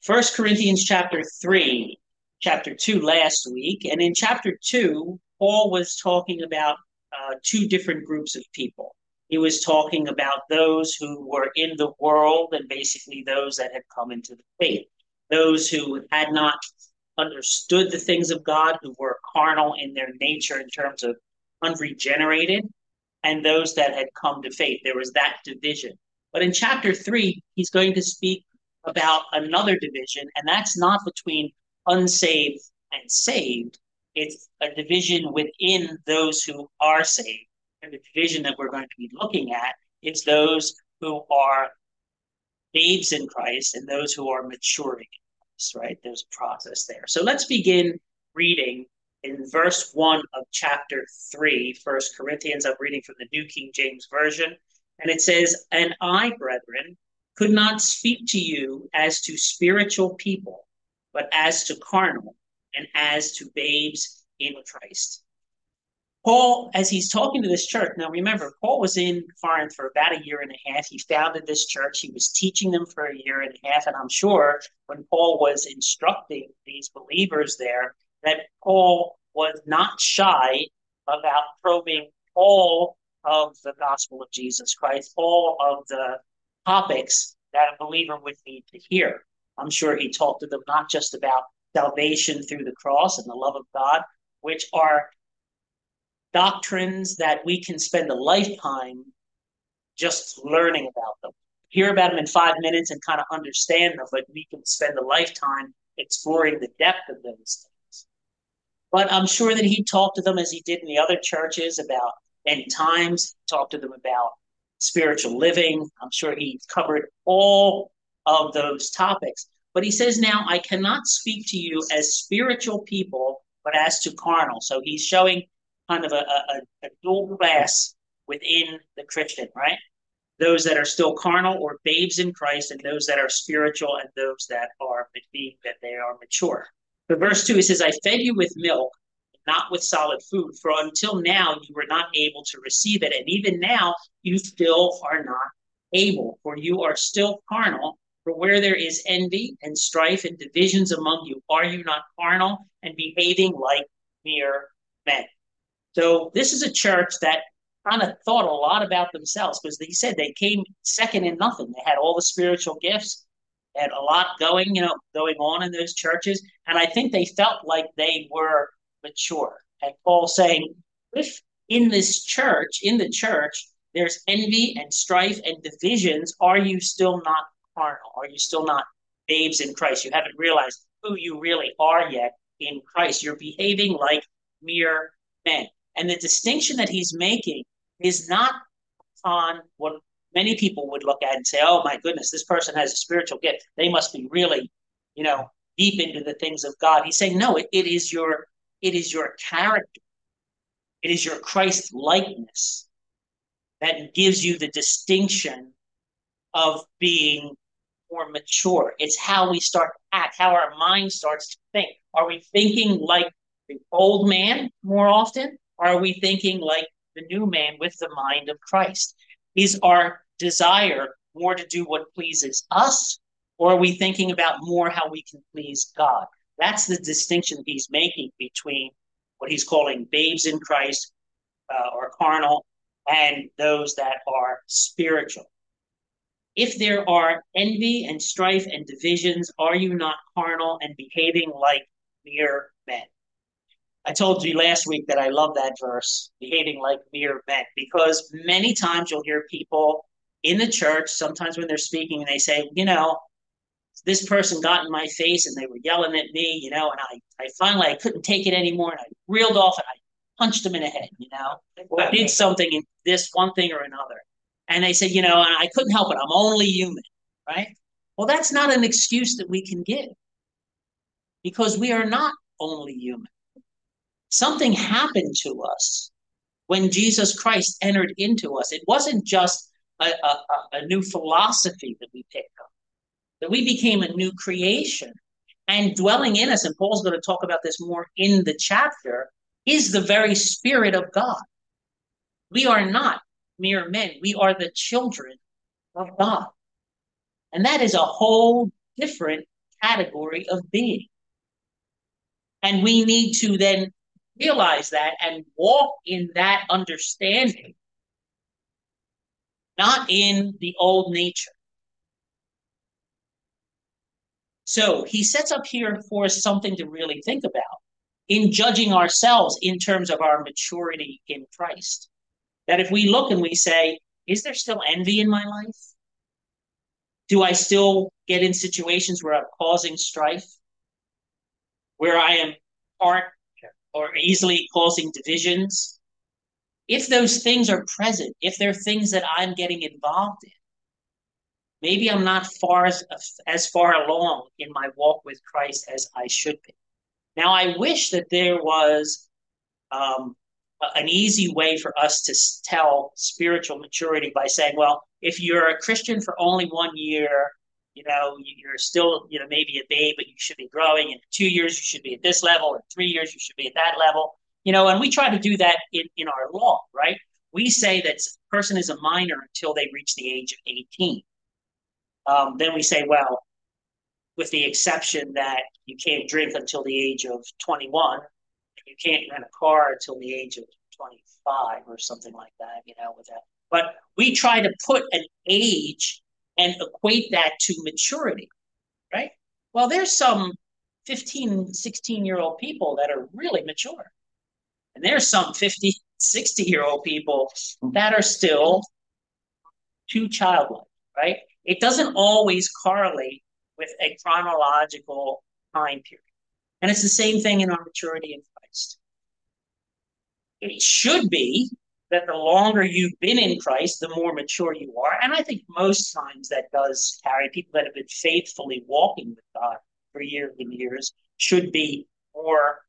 First Corinthians chapter 3, chapter 2 last week. And in chapter 2, Paul was talking about two different groups of people. He was talking about those who were in the world and basically those that had come into the faith, those who had not understood the things of God, who were carnal in their nature in terms of unregenerated, and those that had come to faith. There was that division. But in chapter 3, he's going to speak about another division, and that's not between unsaved and saved. It's a division within those who are saved. And the division that we're going to be looking at is those who are babes in Christ and those who are maturing in Christ, right? There's a process there. So let's begin reading in verse 1 of chapter 3, 1 Corinthians. I'm reading from the New King James Version. And it says, "And I, brethren, could not speak to you as to spiritual people, but as to carnal, and as to babes in Christ." Paul, as he's talking to this church, now remember, Paul was in Corinth for about a year and a half. He founded this church. He was teaching them for a year and a half. And I'm sure when Paul was instructing these believers there, that Paul was not shy about probing all of the gospel of Jesus Christ, all of the topics that a believer would need to hear. I'm sure he talked to them not just about salvation through the cross and the love of God, which are doctrines that we can spend a lifetime just learning about them. Hear about them in 5 minutes and kind of understand them, but we can spend a lifetime exploring the depth of those things. But I'm sure that he talked to them as he did in the other churches about end times, talked to them about spiritual living. I'm sure he covered all of those topics. But he says, now I cannot speak to you as spiritual people, but as to carnal. So he's showing kind of a dual class within the Christian, right? Those that are still carnal or babes in Christ, and those that are spiritual, and those that are that they are mature. So verse 2, it says, "I fed you with milk, not with solid food, for until now you were not able to receive it, and even now you still are not able, for you are still carnal. For where there is envy and strife and divisions among you, are you not carnal and behaving like mere men?" So this is a church that kind of thought a lot about themselves, because he said they came second in nothing. They had all the spiritual gifts, had a lot going on in those churches. And I think they felt like they were mature. And Paul saying, if in the church, there's envy and strife and divisions, are you still not carnal? Are you still not babes in Christ? You haven't realized who you really are yet in Christ. You're behaving like mere men. And the distinction that he's making is not on what many people would look at and say, oh my goodness, this person has a spiritual gift. They must be really, deep into the things of God. He's saying, no, it is your character. It is your Christ likeness that gives you the distinction of being more mature. It's how we start to act, how our mind starts to think. Are we thinking like the old man more often? Or are we thinking like the new man with the mind of Christ? Is our desire more to do what pleases us? Or are we thinking about more how we can please God? That's the distinction he's making between what he's calling babes in Christ or carnal and those that are spiritual. If there are envy and strife and divisions, are you not carnal and behaving like mere men? I told you last week that I love that verse, behaving like mere men, because many times you'll hear people in the church, sometimes when they're speaking, and they say, this person got in my face and they were yelling at me, and I finally I couldn't take it anymore, and I reeled off and I punched them in the head, or I did something in this one thing or another. And they said, and I couldn't help it. I'm only human, right? Well, that's not an excuse that we can give, because we are not only human. Something happened to us when Jesus Christ entered into us. It wasn't just a new philosophy that we picked up, that we became a new creation. And dwelling in us, and Paul's going to talk about this more in the chapter, is the very Spirit of God. We are not mere men. We are the children of God. And that is a whole different category of being. And we need to then realize that and walk in that understanding, not in the old nature. So he sets up here for us something to really think about in judging ourselves in terms of our maturity in Christ. That if we look and we say, is there still envy in my life? Do I still get in situations where I'm causing strife, where I am part or easily causing divisions? If those things are present, if they're things that I'm getting involved in, maybe I'm not as far along in my walk with Christ as I should be. Now, I wish that there was um, an easy way for us to tell spiritual maturity by saying, well, if you're a Christian for only 1 year, you're still, maybe a babe, but you should be growing. In 2 years, you should be at this level. In 3 years, you should be at that level. And we try to do that in our law, right? We say that a person is a minor until they reach the age of 18. Then we say, well, with the exception that you can't drink until the age of 21, you can't rent a car until the age of 25 or something like that, with that. But we try to put an age and equate that to maturity, right? Well, there's some 15, 16-year-old people that are really mature. And there's some 50, 60-year-old people that are still too childlike, right? It doesn't always correlate with a chronological time period. And it's the same thing in our maturity in Christ. It should be that the longer you've been in Christ, the more mature you are. And I think most times that does carry. People that have been faithfully walking with God for years and years should be more,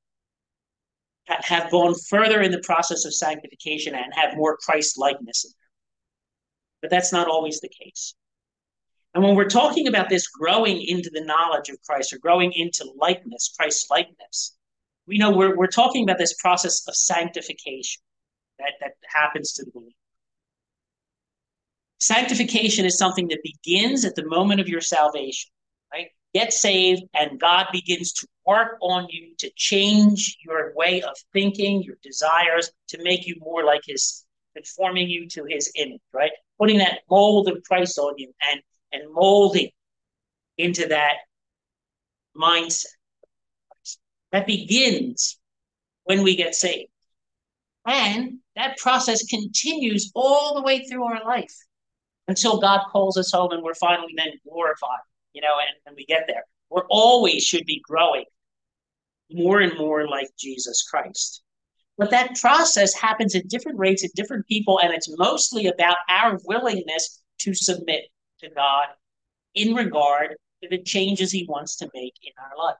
have gone further in the process of sanctification and have more Christ likeness in them. But that's not always the case. And when we're talking about this growing into the knowledge of Christ or growing into likeness, Christ likeness, we know we're talking about this process of sanctification that happens to the believer. Sanctification is something that begins at the moment of your salvation, right? Get saved, and God begins to work on you to change your way of thinking, your desires, to make you more like His, conforming you to His image, right? Putting that mold of Christ on you and molding into that mindset. That begins when we get saved. And that process continues all the way through our life until God calls us home and we're finally then glorified, and we get there. We always should be growing more and more like Jesus Christ. But that process happens at different rates at different people, and it's mostly about our willingness to submit to God in regard to the changes He wants to make in our life.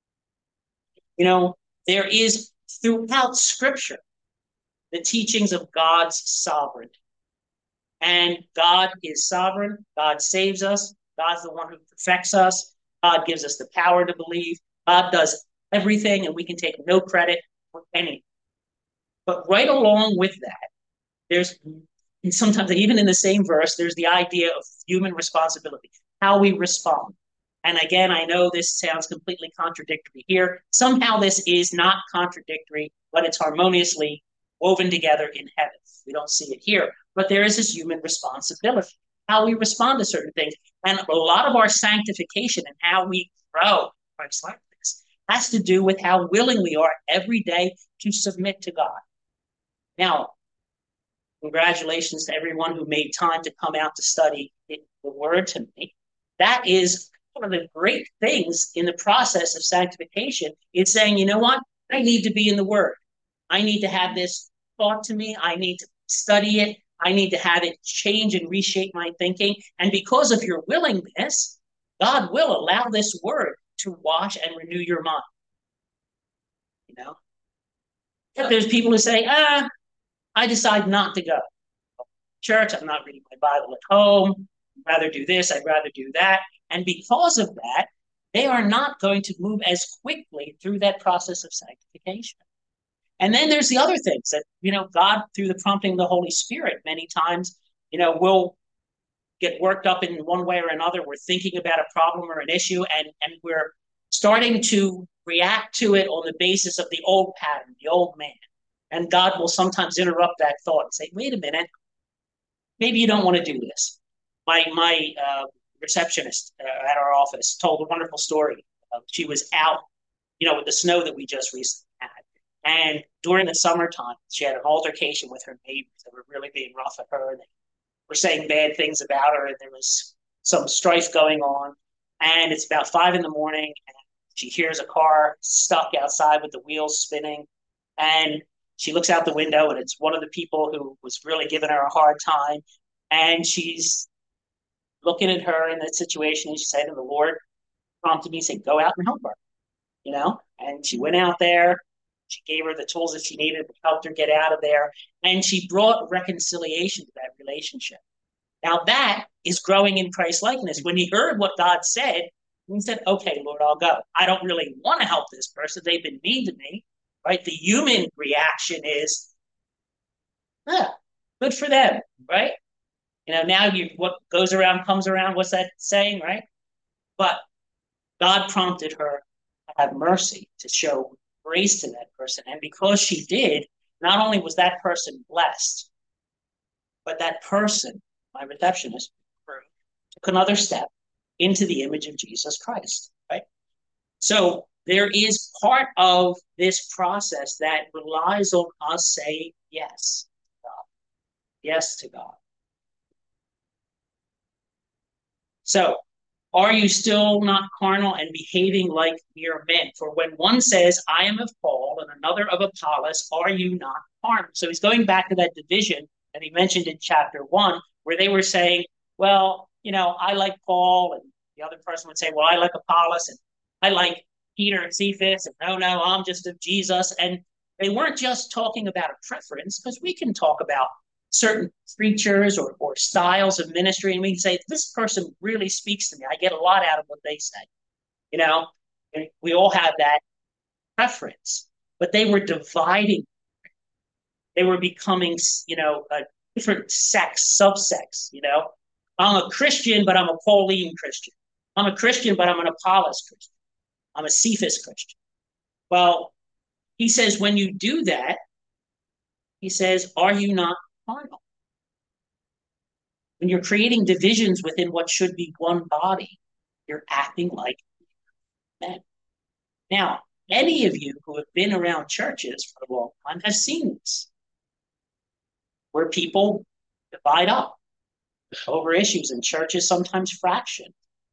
There is throughout Scripture the teachings of God's sovereignty. And God is sovereign. God saves us. God's the one who perfects us. God gives us the power to believe. God does everything, and we can take no credit for anything. But right along with that, there's, and sometimes even in the same verse, there's the idea of human responsibility, how we respond. And again, I know this sounds completely contradictory here. Somehow this is not contradictory, but it's harmoniously woven together in heaven. We don't see it here, but there is this human responsibility, how we respond to certain things. And a lot of our sanctification and how we grow Christ like this has to do with how willing we are every day to submit to God. Now, congratulations to everyone who made time to come out to study the Word tonight. That is one of the great things in the process of sanctification. It's saying, you know what? I need to be in the Word. I need to have this taught to me. I need to study it. I need to have it change and reshape my thinking. And because of your willingness, God will allow this Word to wash and renew your mind. But there's people who say, I decide not to go to church. I'm not reading my Bible at home. I'd rather do this. I'd rather do that. And because of that, they are not going to move as quickly through that process of sanctification. And then there's the other things that, God, through the prompting of the Holy Spirit, many times, will get worked up in one way or another. We're thinking about a problem or an issue, and we're starting to react to it on the basis of the old pattern, the old man. And God will sometimes interrupt that thought and say, wait a minute, maybe you don't want to do this. My receptionist at our office told a wonderful story. She was out, with the snow that we just recently had. And during the summertime, she had an altercation with her neighbors that were really being rough at her. They were saying bad things about her, and there was some strife going on. And it's about 5 in the morning, and she hears a car stuck outside with the wheels spinning. And she looks out the window, and it's one of the people who was really giving her a hard time. And she's looking at her in that situation, and she said, and the Lord prompted me, say, go out and help her. And she went out there. She gave her the tools that she needed to help her get out of there. And she brought reconciliation to that relationship. Now that is growing in Christ likeness. When he heard what God said, he said, okay, Lord, I'll go. I don't really want to help this person. They've been mean to me, right? The human reaction is, good for them, right? Now what goes around comes around. What's that saying, right? But God prompted her to have mercy, to show grace to that person. And because she did, not only was that person blessed, but that person, my receptionist, took another step into the image of Jesus Christ, right? So there is part of this process that relies on us saying yes to God. Yes to God. So are you still not carnal and behaving like mere men? For when one says, I am of Paul, and another of Apollos, are you not carnal? So he's going back to that division that he mentioned in chapter 1, where they were saying, well, I like Paul, and the other person would say, well, I like Apollos, and I like Peter and Cephas, and no, I'm just of Jesus. And they weren't just talking about a preference, because we can talk about certain preachers or styles of ministry, and we can say, this person really speaks to me. I get a lot out of what they say. And we all have that preference, but they were dividing. They were becoming, a different sex, subsex. I'm a Christian, but I'm a Pauline Christian. I'm a Christian, but I'm an Apollos Christian. I'm a Cephas Christian. Well, he says, when you do that, he says, are you not carnal? When you're creating divisions within what should be one body, you're acting like men. Now, any of you who have been around churches for a long time have seen this, where people divide up over issues, and churches sometimes fracture.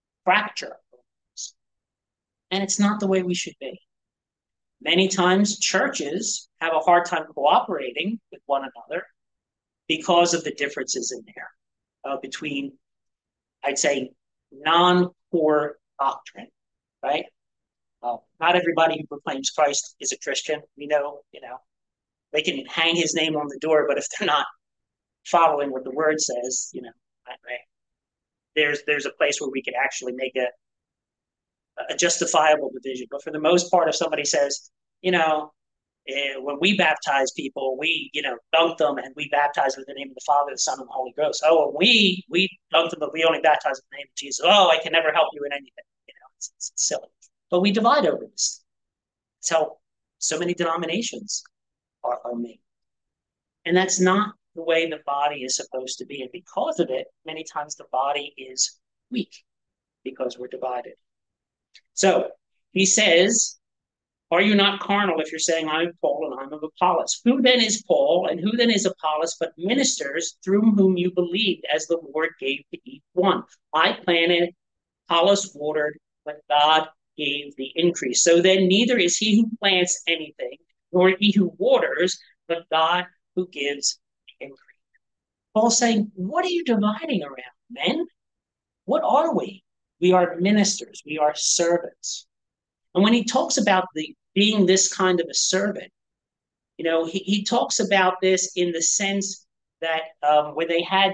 And it's not the way we should be. Many times churches have a hard time cooperating with one another because of the differences in there between, I'd say, non-core doctrine, right? Not everybody who proclaims Christ is a Christian. We know, they can hang his name on the door, but if they're not following what the word says, there's a place where we can actually make a justifiable division. But for the most part, if somebody says, when we baptize people, we, dunk them, and we baptize with the name of the Father, the Son, and the Holy Ghost. Oh, we dunk them, but we only baptize in the name of Jesus. Oh, I can never help you in anything. It's silly. But we divide over this. That's how so many denominations are made. And that's not the way the body is supposed to be. And because of it, many times the body is weak because we're divided. So he says, are you not carnal if you're saying, I'm Paul and I'm of Apollos? Who then is Paul and who then is Apollos but ministers through whom you believed, as the Lord gave to each one? I planted, Apollos watered, but God gave the increase. So then neither is he who plants anything, nor he who waters, but God who gives the increase. Paul's saying, what are you dividing around, men? What are we? We are ministers. We are servants. And when he talks about being this kind of a servant, he talks about this in the sense that where they had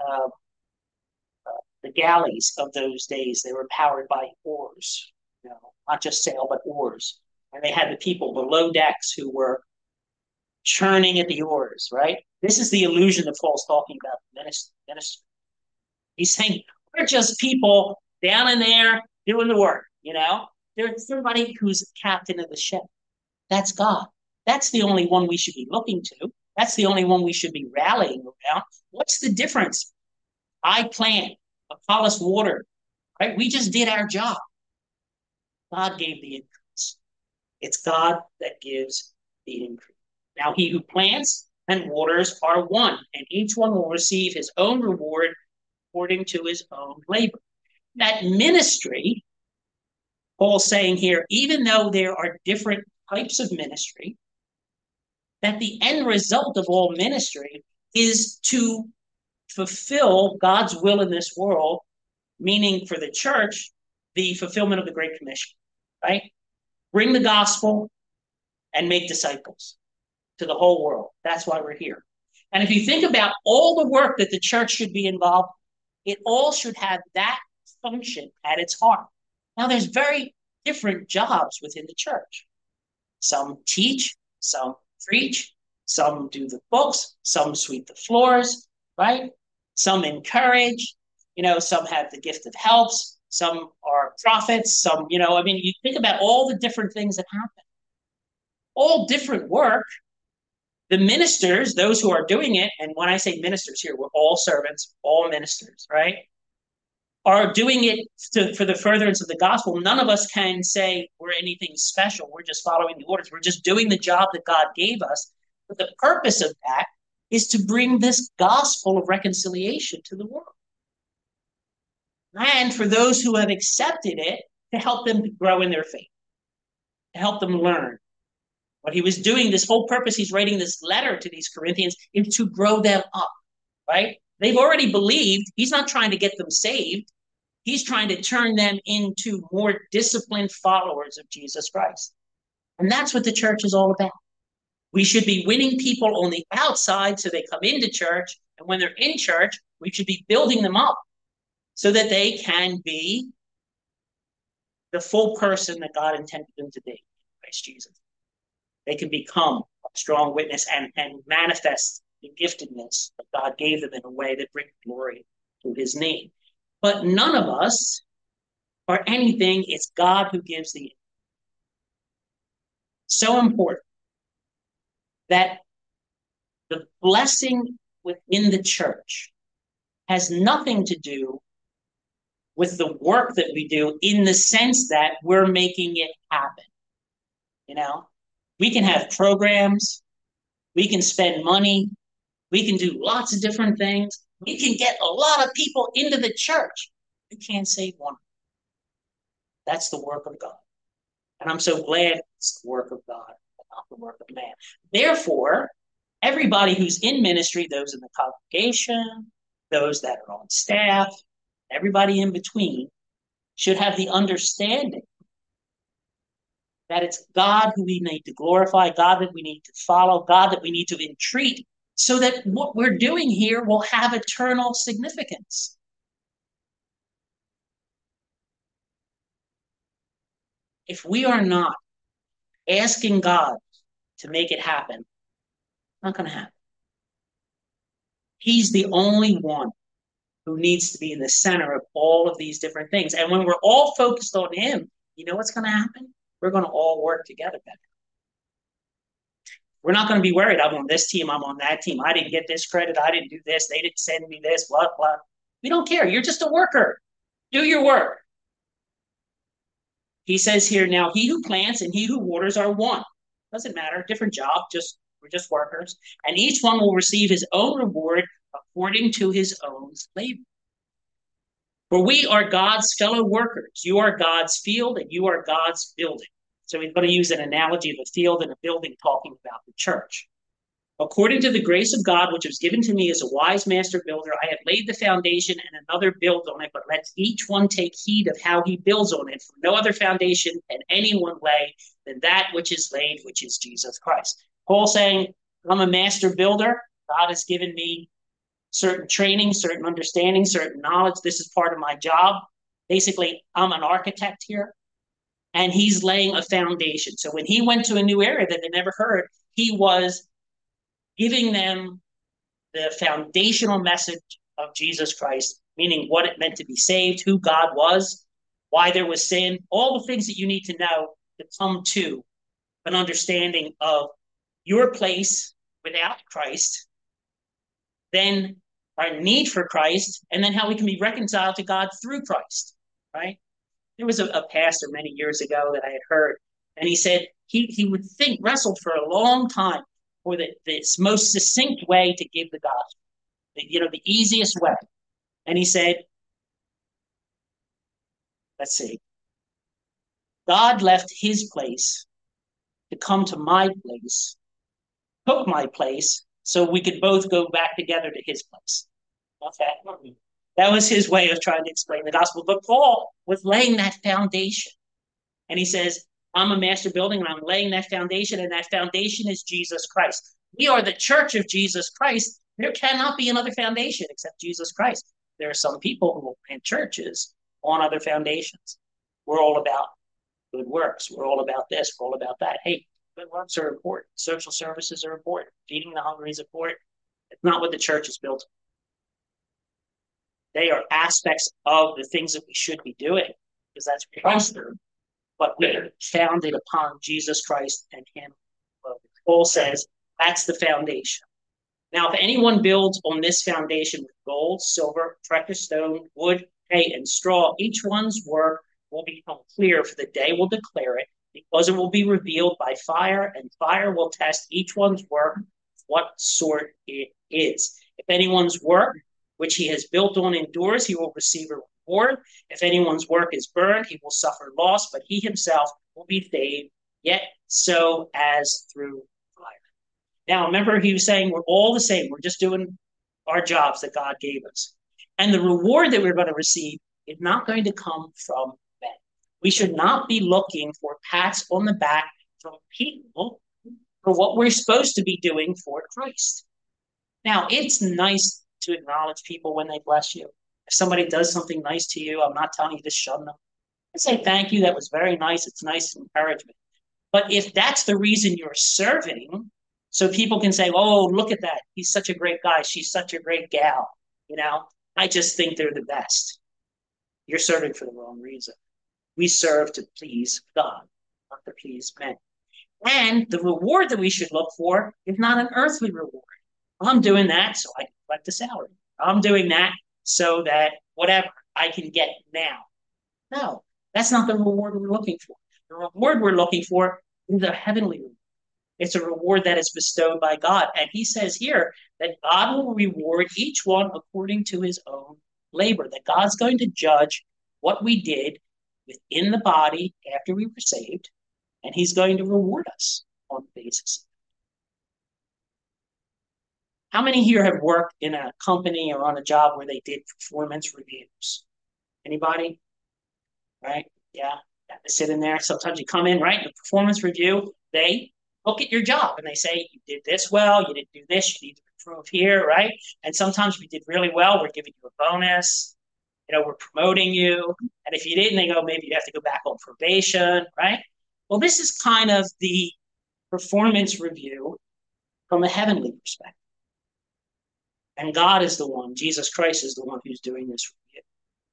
the galleys of those days, they were powered by oars, not just sail, but oars. And they had the people below decks who were churning at the oars, right? This is the illusion that Paul's talking about ministry. He's saying, we're just people down in there doing the work, you know? There's somebody who's captain of the ship. That's God. That's the only one we should be looking to. That's the only one we should be rallying around. What's the difference? I plant, Apollos water, right? We just did our job. God gave the increase. It's God that gives the increase. Now, he who plants and waters are one, and each one will receive his own reward according to his own labor. That ministry, Paul's saying here, even though there are different types of ministry, that the end result of all ministry is to fulfill God's will in this world, meaning for the church, the fulfillment of the Great Commission, right? Bring the gospel and make disciples to the whole world. That's why we're here. And if you think about all the work that the church should be involved in, it all should have that function at its heart. Now, there's very different jobs within the church. Some teach, some preach, some do the books, some sweep the floors, right? Some encourage, some have the gift of helps, some are prophets, some, you think about all the different things that happen. All different work. The ministers, those who are doing it, and when I say ministers here, we're all servants, all ministers, right? Are doing it for the furtherance of the gospel. None of us can say we're anything special. We're just following the orders. We're just doing the job that God gave us. But the purpose of that is to bring this gospel of reconciliation to the world. And for those who have accepted it, to help them to grow in their faith, to help them learn. What he was doing, this whole purpose, he's writing this letter to these Corinthians, is to grow them up, right? They've already believed. He's not trying to get them saved. He's trying to turn them into more disciplined followers of Jesus Christ. And that's what the church is all about. We should be winning people on the outside so they come into church. And when they're in church, we should be building them up so that they can be the full person that God intended them to be, Christ Jesus. They can become a strong witness and manifest the giftedness that God gave them in a way that brings glory to his name. But none of us are anything. It's God who gives the. So important that the blessing within the church has nothing to do with the work that we do, in the sense that we're making it happen. We can have programs, we can spend money, we can do lots of different things. We can get a lot of people into the church. We can't save one. That's the work of God. And I'm so glad it's the work of God, not the work of man. Therefore, everybody who's in ministry, those in the congregation, those that are on staff, everybody in between, should have the understanding that it's God who we need to glorify, God that we need to follow, God that we need to entreat, so that what we're doing here will have eternal significance. If we are not asking God to make it happen, it's not going to happen. He's the only one who needs to be in the center of all of these different things. And when we're all focused on him, you know what's going to happen? We're going to all work together better. We're not going to be worried. I'm on this team. I'm on that team. I didn't get this credit. I didn't do this. They didn't send me this, blah, blah. We don't care. You're just a worker. Do your work. He says here, now he who plants and he who waters are one. Doesn't matter. Different job. We're just workers. And each one will receive his own reward according to his own labor. For we are God's fellow workers. You are God's field and you are God's building. So he's going to use an analogy of a field and a building, talking about the church. According to the grace of God, which was given to me as a wise master builder, I have laid the foundation and another builds on it, but let each one take heed of how he builds on it. For no other foundation can anyone lay than that which is laid, which is Jesus Christ. Paul saying, I'm a master builder. God has given me certain training, certain understanding, certain knowledge. This is part of my job. Basically, I'm an architect here, and he's laying a foundation. So when he went to a new area that they never heard, he was giving them the foundational message of Jesus Christ, meaning what it meant to be saved, who God was, why there was sin, all the things that you need to know to come to an understanding of your place without Christ, then our need for Christ, and then how we can be reconciled to God through Christ, right? There was a pastor many years ago that I had heard, and he said he would wrestled for a long time for this most succinct way to give the gospel, the easiest way. And he said, let's see, God left his place to come to my place, took my place, so we could both go back together to his place. Okay. That was his way of trying to explain the gospel. But Paul was laying that foundation. And he says, I'm a master building and I'm laying that foundation, and that foundation is Jesus Christ. We are the church of Jesus Christ. There cannot be another foundation except Jesus Christ. There are some people who will plant churches on other foundations. We're all about good works. We're all about this. We're all about that. Hey, good works are important. Social services are important. Feeding the hungry is important. It's not what the church is built on. They are aspects of the things that we should be doing, because that's Christ. But we're founded upon Jesus Christ and him. Paul says that's the foundation. Now, if anyone builds on this foundation with gold, silver, precious stone, wood, hay, and straw, each one's work will become clear, for the day will declare it, because it will be revealed by fire, and fire will test each one's work, what sort it is. If anyone's work which he has built on endures, he will receive a reward. If anyone's work is burned, he will suffer loss, but he himself will be saved, yet so as through fire. Now, remember, he was saying we're all the same. We're just doing our jobs that God gave us. And the reward that we're going to receive is not going to come from men. We should not be looking for pats on the back from people for what we're supposed to be doing for Christ. Now, it's nice to acknowledge people when they bless you. If somebody does something nice to you, I'm not telling you to shun them. I say thank you. That was very nice. It's nice encouragement. But if that's the reason you're serving, so people can say, oh, look at that. He's such a great guy. She's such a great gal. I just think they're the best. You're serving for the wrong reason. We serve to please God, not to please men. And the reward that we should look for is not an earthly reward. I'm doing that so I can collect a salary. I'm doing that so that whatever I can get now. No, that's not the reward we're looking for. The reward we're looking for is a heavenly reward. It's a reward that is bestowed by God. And he says here that God will reward each one according to his own labor, that God's going to judge what we did within the body after we were saved, and he's going to reward us on the basis. How many here have worked in a company or on a job where they did performance reviews? Anybody? Right? Yeah. You have to sit in there. Sometimes you come in, right? The performance review, they look at your job and they say, you did this well, you didn't do this, you need to improve here, right? And sometimes if you did really well, we're giving you a bonus. We're promoting you. And if you didn't, they go, maybe you have to go back on probation, right? Well, this is kind of the performance review from a heavenly perspective. And God is the one, Jesus Christ is the one who's doing this review.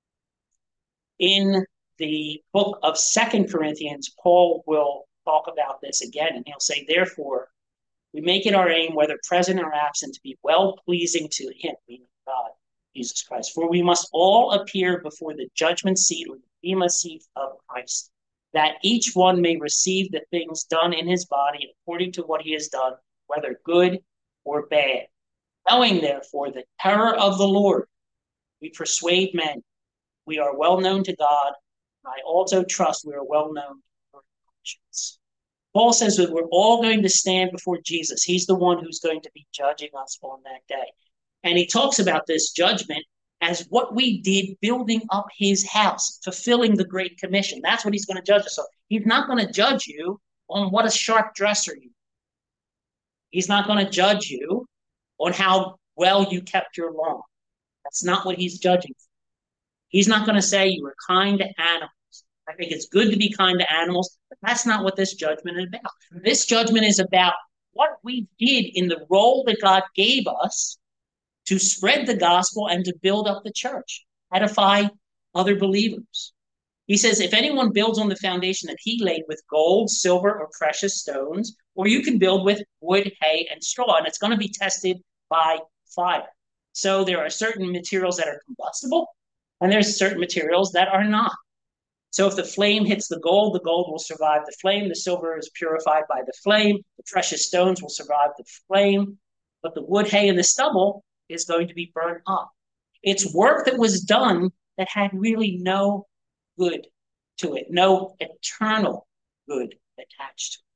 In the book of 2 Corinthians, Paul will talk about this again, and he'll say, therefore, we make it our aim, whether present or absent, to be well-pleasing to him, meaning God, Jesus Christ. For we must all appear before the judgment seat or the bema seat of Christ, that each one may receive the things done in his body according to what he has done, whether good or bad. Knowing, therefore, the terror of the Lord, we persuade men. We are well known to God. I also trust we are well known for conscience. Paul says that we're all going to stand before Jesus. He's the one who's going to be judging us on that day. And he talks about this judgment as what we did building up his house, fulfilling the Great Commission. That's what he's going to judge us on. He's not going to judge you on what a sharp dresser you are. He's not going to judge you on how well you kept your lawn. That's not what he's judging for. He's not going to say you were kind to animals. I think it's good to be kind to animals, but that's not what this judgment is about. This judgment is about what we did in the role that God gave us to spread the gospel and to build up the church. edify other believers. He says, if anyone builds on the foundation that he laid with gold, silver, or precious stones, or you can build with wood, hay, and straw, and it's going to be tested by fire. So there are certain materials that are combustible, and there's certain materials that are not. So if the flame hits the gold will survive the flame. The silver is purified by the flame. The precious stones will survive the flame. But the wood, hay, and the stubble is going to be burned up. It's work that was done that had really no good to it, no eternal good attached to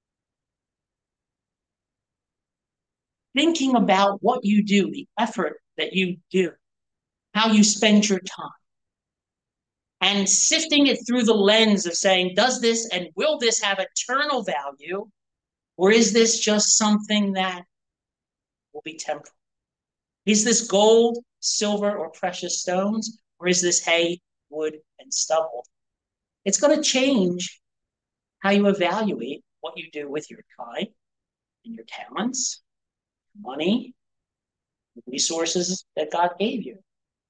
it. Thinking about what you do, the effort that you do, how you spend your time, and sifting it through the lens of saying, does this and will this have eternal value, or is this just something that will be temporal? Is this gold, silver, or precious stones, or is this hay, wood, and stubble? It's going to change how you evaluate what you do with your time and your talents, money, resources that God gave you.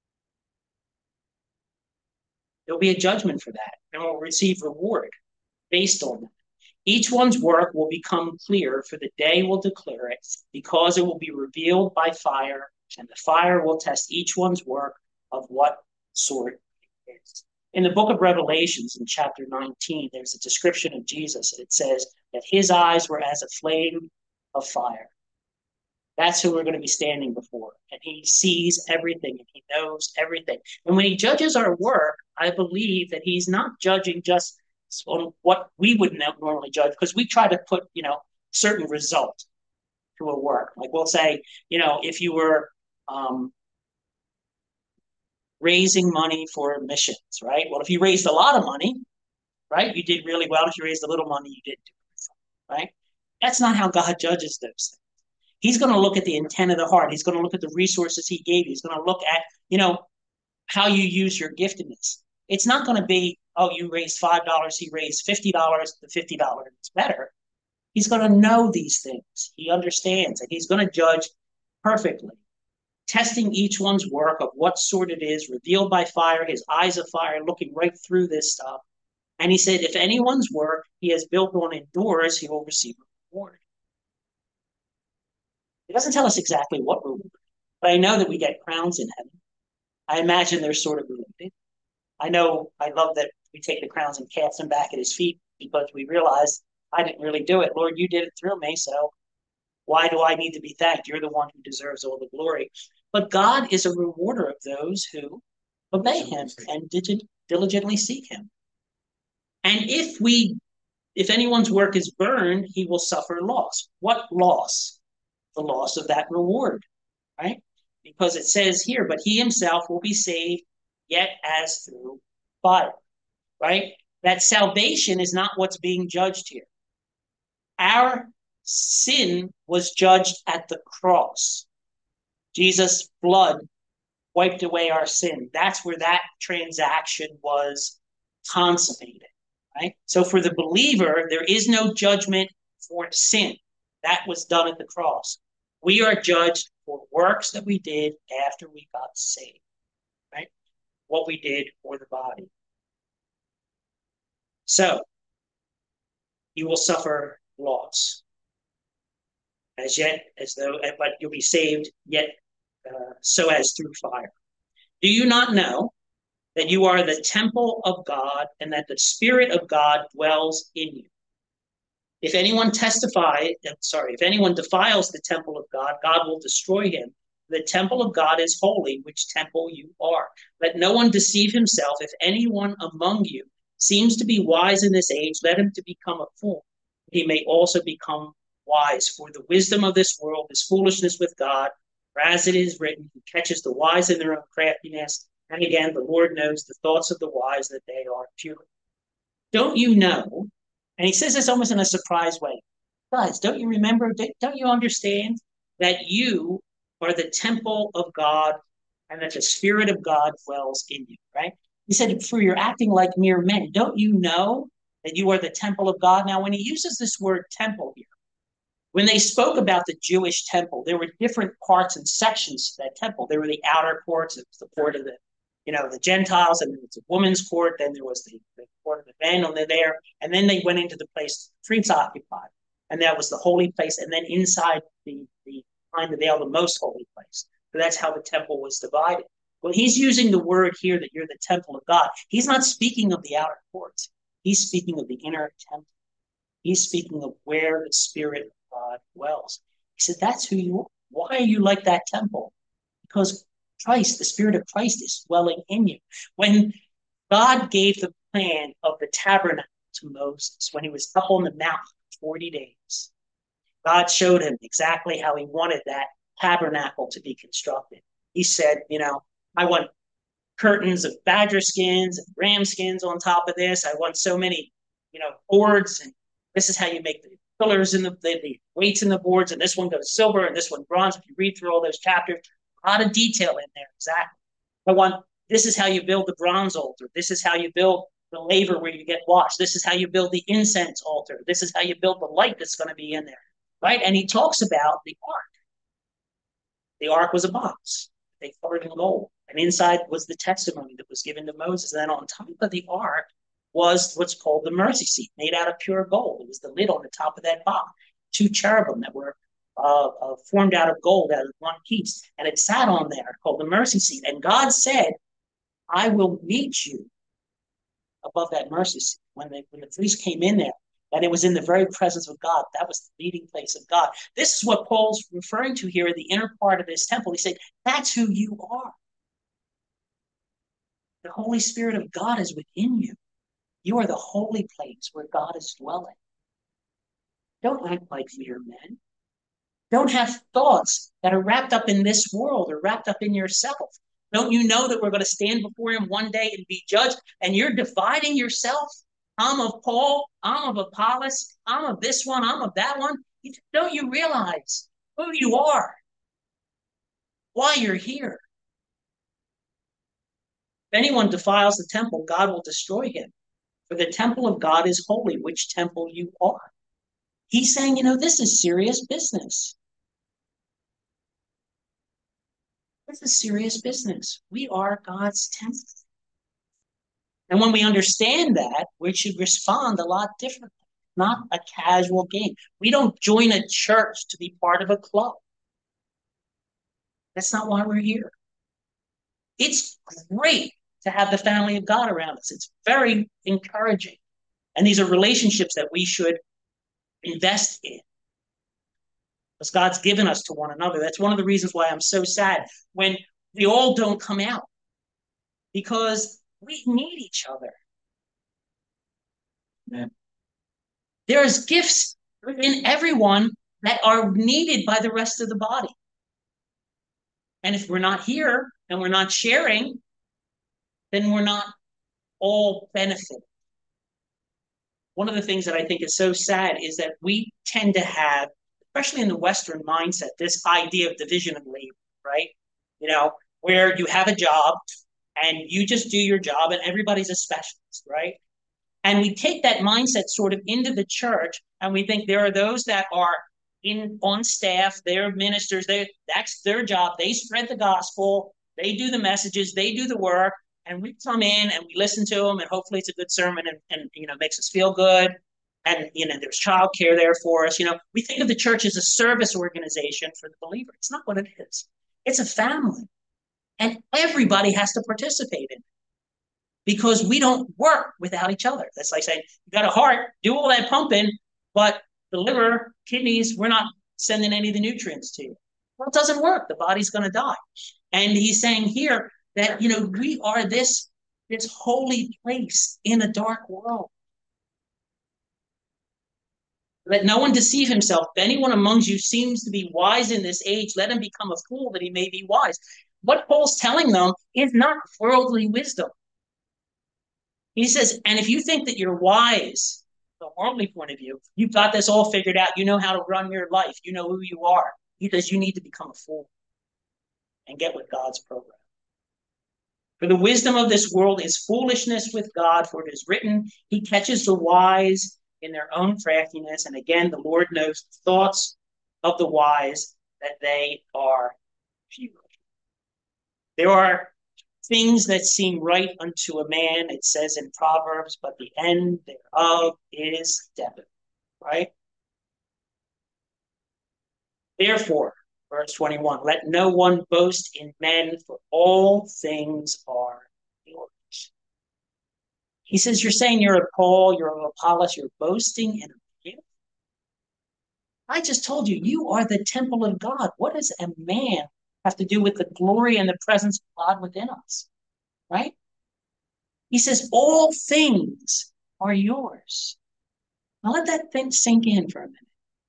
There'll be a judgment for that, and we'll receive reward based on that. Each one's work will become clear, for the day will declare it, because it will be revealed by fire, and the fire will test each one's work of what sort it is. In the book of Revelations, in chapter 19, there's a description of Jesus, and it says that his eyes were as a flame of fire. That's who we're going to be standing before. And he sees everything and he knows everything. And when he judges our work, I believe that he's not judging just on what we would normally judge, because we try to put, certain result to a work. Like we'll say, if you were raising money for missions, right? Well, if you raised a lot of money, right, you did really well. If you raised a little money, you didn't do it, right? That's not how God judges those things. He's going to look at the intent of the heart. He's going to look at the resources he gave you. He's going to look at, how you use your giftedness. It's not going to be, oh, you raised $5, he raised $50, the $50 is better. He's going to know these things. He understands, and he's going to judge perfectly, testing each one's work of what sort it is, revealed by fire, his eyes of fire, looking right through this stuff. And he said, if anyone's work he has built on endures, he will receive a reward. It doesn't tell us exactly what reward, but I know that we get crowns in heaven. I imagine they're sort of related. I love that we take the crowns and cast them back at his feet, because we realize I didn't really do it. Lord, you did it through me, so why do I need to be thanked? You're the one who deserves all the glory. But God is a rewarder of those who obey him and diligently seek him. And if anyone's work is burned, he will suffer loss. What loss? The loss of that reward, right? Because it says here, but he himself will be saved, yet as through fire, right? That salvation is not what's being judged here. Our sin was judged at the cross. Jesus' blood wiped away our sin. That's where that transaction was consummated, right? So for the believer, there is no judgment for sin. That was done at the cross. We are judged for works that we did after we got saved, right? What we did for the body. So you will suffer loss, but you'll be saved yet so as through fire. Do you not know that you are the temple of God and that the Spirit of God dwells in you? If anyone defiles the temple of God, God will destroy him. The temple of God is holy, which temple you are. Let no one deceive himself. If anyone among you seems to be wise in this age, let him to become a fool. He may also become wise. For the wisdom of this world is foolishness with God. For as it is written, he catches the wise in their own craftiness. And again, the Lord knows the thoughts of the wise, that they are pure. Don't you know? And he says this almost in a surprise way. Guys, don't you remember? Don't you understand that you are the temple of God and that the Spirit of God dwells in you, right? He said, for you're acting like mere men. Don't you know that you are the temple of God? Now, when he uses this word temple here, when they spoke about the Jewish temple, there were different parts and sections to that temple. There were the outer courts, it was the court of the the Gentiles, and then it's a woman's court. Then there was the court of the men on there. And then they went into the place priests occupied. And that was the holy place. And then inside behind the veil, the most holy place. So that's how the temple was divided. Well, he's using the word here that you're the temple of God. He's not speaking of the outer courts. He's speaking of the inner temple. He's speaking of where the Spirit of God dwells. He said, that's who you are. Why are you like that temple? Because Christ, the Spirit of Christ, is dwelling in you. When God gave the plan of the tabernacle to Moses, when he was up on the mountain for 40 days, God showed him exactly how he wanted that tabernacle to be constructed. He said, I want curtains of badger skins and ram skins on top of this. I want so many, boards, and this is how you make the pillars and the weights in the boards, and this one goes silver and this one bronze. If you read through all those chapters, a lot of detail in there. Exactly. This is how you build the bronze altar. This is how you build the laver where you get washed. This is how you build the incense altar. This is how you build the light that's going to be in there. Right? And he talks about the ark. The ark was a box. They covered in gold. And inside was the testimony that was given to Moses. And then on top of the ark was what's called the mercy seat, made out of pure gold. It was the lid on the top of that box. 2 cherubim that were formed out of gold, out of one piece. And it sat on there called the mercy seat. And God said, I will meet you above that mercy seat. When the priest came in there, and it was in the very presence of God. That was the meeting place of God. This is what Paul's referring to here in the inner part of his temple. He said, that's who you are. The Holy Spirit of God is within you. You are the holy place where God is dwelling. Don't act like mere men. Don't have thoughts that are wrapped up in this world or wrapped up in yourself. Don't you know that we're going to stand before him one day and be judged, and you're dividing yourself? I'm of Paul, I'm of Apollos, I'm of this one, I'm of that one. Don't you realize who you are? Why you're here? If anyone defiles the temple, God will destroy him. For the temple of God is holy, which temple you are. He's saying, this is serious business. This is serious business. We are God's temple. And when we understand that, we should respond a lot differently. Not a casual game. We don't join a church to be part of a club. That's not why we're here. It's great to have the family of God around us. It's very encouraging. And these are relationships that we should invest in. Because God's given us to one another. That's one of the reasons why I'm so sad when we all don't come out. Because we need each other. Yeah. There's gifts in everyone that are needed by the rest of the body. And if we're not here and we're not sharing, then we're not all benefiting. One of the things that I think is so sad is that we tend to have, especially in the Western mindset, this idea of division of labor, right? Where you have a job and you just do your job and everybody's a specialist, right? And we take that mindset sort of into the church, and we think there are those that are on staff, they're ministers, that's their job. They spread the gospel, they do the messages, they do the work, and we come in and we listen to them, and hopefully it's a good sermon and makes us feel good. And there's childcare there for us. We think of the church as a service organization for the believer. It's not what it is. It's a family, and everybody has to participate in it. Because we don't work without each other. That's like saying, you got a heart, do all that pumping, but the liver, kidneys, we're not sending any of the nutrients to you. Well, it doesn't work. The body's going to die. And he's saying here that, we are this holy place in a dark world. Let no one deceive himself. If anyone among you seems to be wise in this age, let him become a fool that he may be wise. What Paul's telling them is not worldly wisdom. He says, and if you think that you're wise, from a worldly point of view, you've got this all figured out, you know how to run your life, you know who you are. He says you need to become a fool and get with God's program. For the wisdom of this world is foolishness with God, for it is written, he catches the wise in their own craftiness. And again, the Lord knows the thoughts of the wise, that they are few. There are things that seem right unto a man, it says in Proverbs, but the end thereof is death, right? Therefore, verse 21, let no one boast in men, for all things are yours. He says, you're saying you're a Paul, you're a Apollos, you're boasting in a man. I just told you, you are the temple of God. What does a man have to do with the glory and the presence of God within us? Right? He says, all things are yours. Now let that thing sink in for a minute.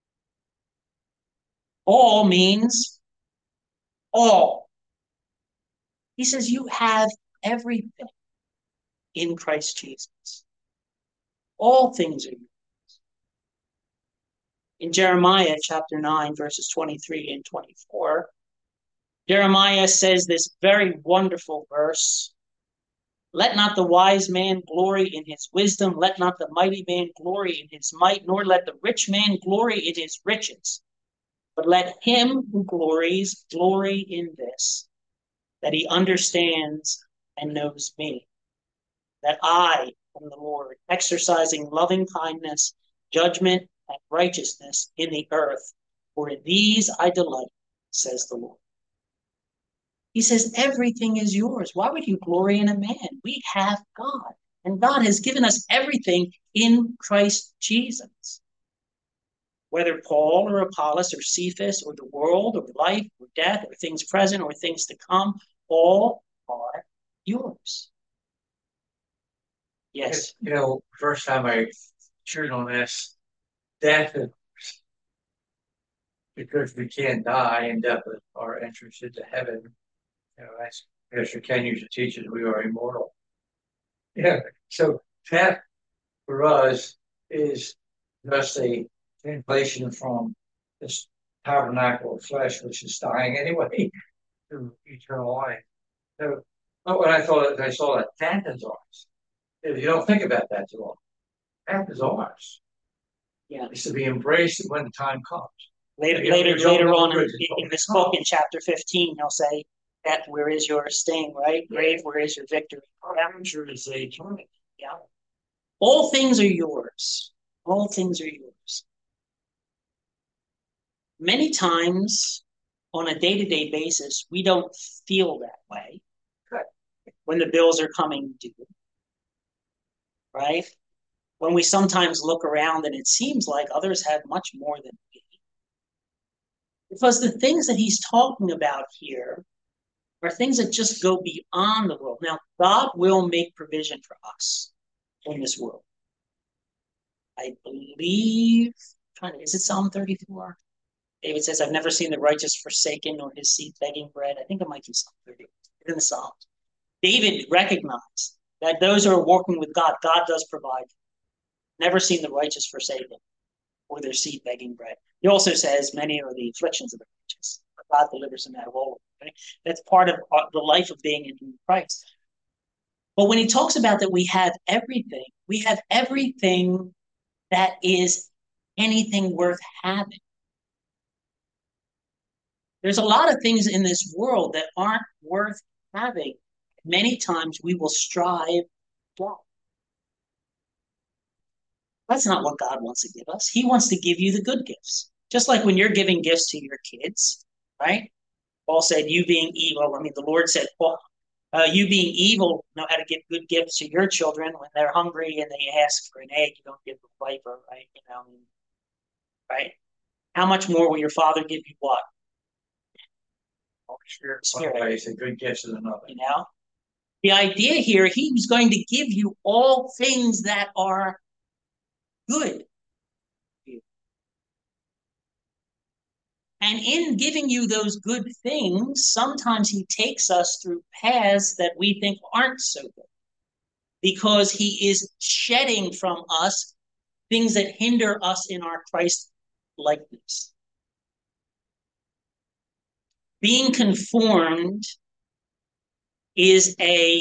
All means all. He says, you have everything in Christ Jesus. All things are yours. In Jeremiah chapter 9, verses 23 and 24, Jeremiah says this very wonderful verse. Let not the wise man glory in his wisdom, let not the mighty man glory in his might, nor let the rich man glory in his riches. But let him who glories glory in this, that he understands and knows me, that I am the Lord, exercising loving kindness, judgment, and righteousness in the earth. For in these I delight, says the Lord. He says, everything is yours. Why would you glory in a man? We have God, and God has given us everything in Christ Jesus. Whether Paul or Apollos or Cephas or the world or life or death or things present or things to come, all are yours. Yes. First time I chewed on this, death is because we can't die, and death is our entrance into heaven. As Pastor Ken used to teach us, we are immortal. Yeah. So death for us is just a translation from this tabernacle of flesh, which is dying anyway, to eternal life. So when I saw that death is ours, you don't think about that too often. Death is ours. Yeah. It's to be embraced when the time comes. Later on in this book, in chapter 15, he'll say, death, where is your sting, right? Grave, where is your victory? Sure to say eternity. Yeah. All things are yours. All things are yours. Many times on a day-to-day basis, we don't feel that way when the bills are coming due, right? When we sometimes look around and it seems like others have much more than we. Because the things that he's talking about here are things that just go beyond the world. Now, God will make provision for us in this world. I believe, is it Psalm 34? David says, I've never seen the righteous forsaken nor his seed begging bread. I think it might be Psalm 30. It's in the Psalms. David recognized that those who are working with God, God does provide. Never seen the righteous forsaken or their seed begging bread. He also says, many are the afflictions of the righteous, but God delivers them out of all. Right? That's part of the life of being in Christ. But when he talks about that we have everything that is anything worth having. There's a lot of things in this world that aren't worth having. Many times we will strive for. That's not what God wants to give us. He wants to give you the good gifts. Just like when you're giving gifts to your kids, right? Paul said, you being evil, the Lord said, well, you being evil know how to give good gifts to your children when they're hungry and they ask for an egg, you don't give them a viper, right? Right? How much more will your Father give you what? Spirit. A good gift is another. The idea here, he's going to give you all things that are good. And in giving you those good things, sometimes he takes us through paths that we think aren't so good, because he is shedding from us things that hinder us in our Christ likeness. Being conformed is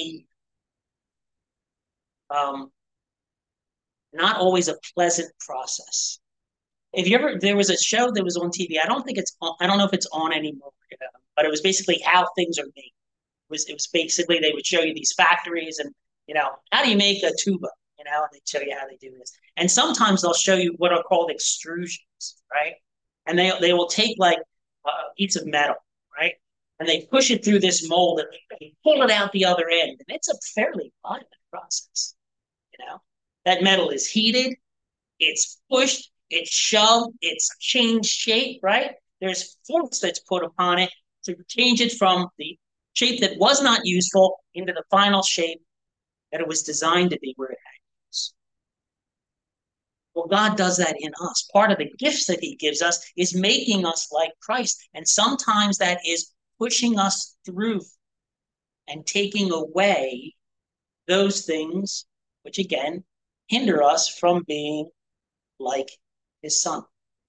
not always a pleasant process. There was a show that was on TV. I don't know if it's on anymore, but it was basically How Things Are Made, it was basically they would show you these factories and how do you make a tuba, and they show you how they do this. And sometimes they'll show you what are called extrusions, right? And they will take like a piece of metal, right? And they push it through this mold and they pull it out the other end. And it's a fairly violent process, you know. That metal is heated, it's pushed, it's shoved, it's changed shape, right? There's force that's put upon it to change it from the shape that was not useful into the final shape that it was designed to be where it is. Well, God does that in us. Part of the gifts that he gives us is making us like Christ. And sometimes that is pushing us through and taking away those things which, again, hinder us from being like his son.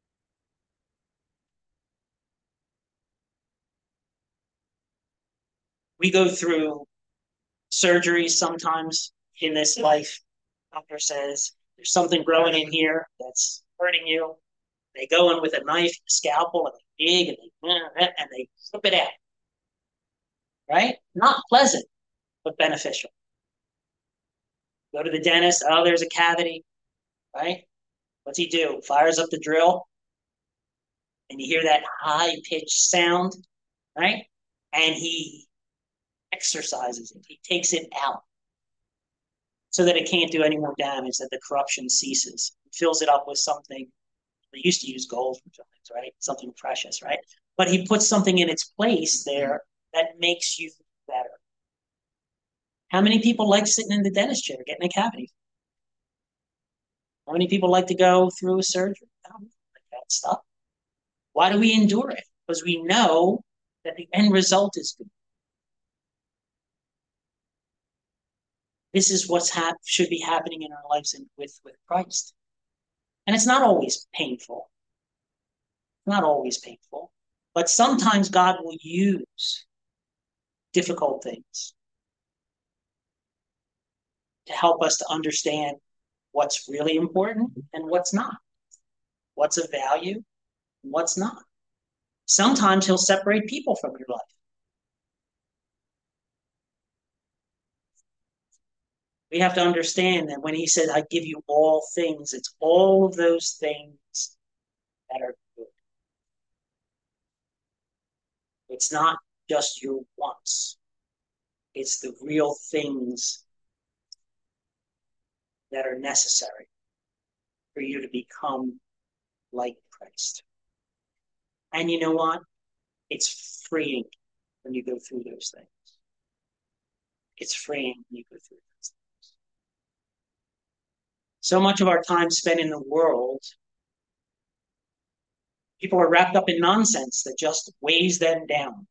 We go through surgeries sometimes in this life. Doctor says, there's something growing in here that's hurting you. They go in with a knife, a scalpel, and they dig and they flip it out. Right? Not pleasant, but beneficial. Go to the dentist. Oh, there's a cavity. Right? What's he do? Fires up the drill, and you hear that high pitched sound. Right? And he exercises it. He takes it out so that it can't do any more damage, that the corruption ceases. He fills it up with something. They used to use gold for things, right? Something precious, right? But he puts something in its place there that makes you better. How many people like sitting in the dentist chair, getting a cavity? How many people like to go through a surgery? I don't like that stuff. Why do we endure it? Because we know that the end result is good. This is what should be happening in our lives with Christ. And it's not always painful. Not always painful. But sometimes God will use difficult things to help us to understand what's really important and what's not. What's of value and what's not. Sometimes he'll separate people from your life. We have to understand that when he said, I give you all things, it's all of those things that are good. It's not just your wants. It's the real things that are necessary for you to become like Christ. And you know what? It's freeing when you go through those things. It's freeing when you go through those things. So much of our time spent in the world, people are wrapped up in nonsense that just weighs them down.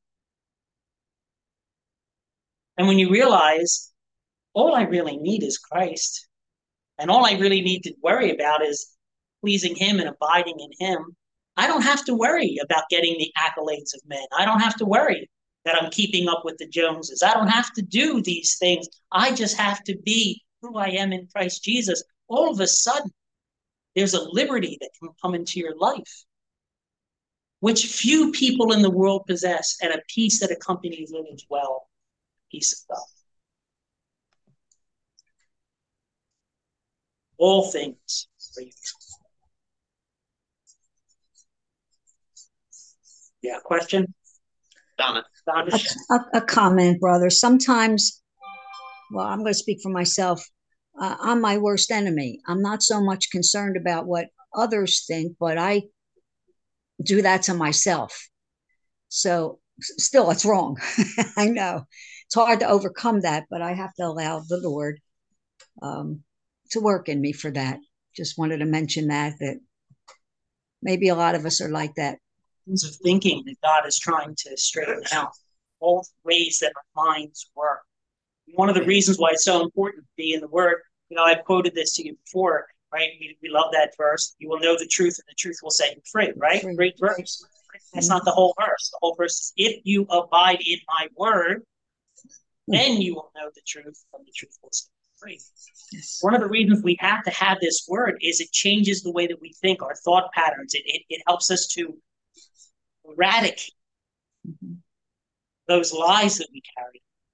And when you realize all I really need is Christ, and all I really need to worry about is pleasing him and abiding in him, I don't have to worry about getting the accolades of men. I don't have to worry that I'm keeping up with the Joneses. I don't have to do these things. I just have to be who I am in Christ Jesus. All of a sudden, there's a liberty that can come into your life, which few people in the world possess, and a peace that accompanies it as well. Peace of God. All things for you. Yeah, question? Donna. A comment, brother. Sometimes, well, I'm going to speak for myself. I'm my worst enemy. I'm not so much concerned about what others think, but I do that to myself. So still, it's wrong. I know it's hard to overcome that, but I have to allow the Lord to work in me for that. Just wanted to mention that maybe a lot of us are like that. Of thinking that God is trying to straighten out all ways that our minds work. One of the reasons why it's so important to be in the Word, I've quoted this to you before, right? We love that verse. You will know the truth, and the truth will set you free, right? Great verse. That's not the whole verse. The whole verse is, if you abide in my word, then you will know the truth, and the truth will set you free. Yes. One of the reasons we have to have this word is it changes the way that we think, our thought patterns. It helps us to eradicate those lies that we carry.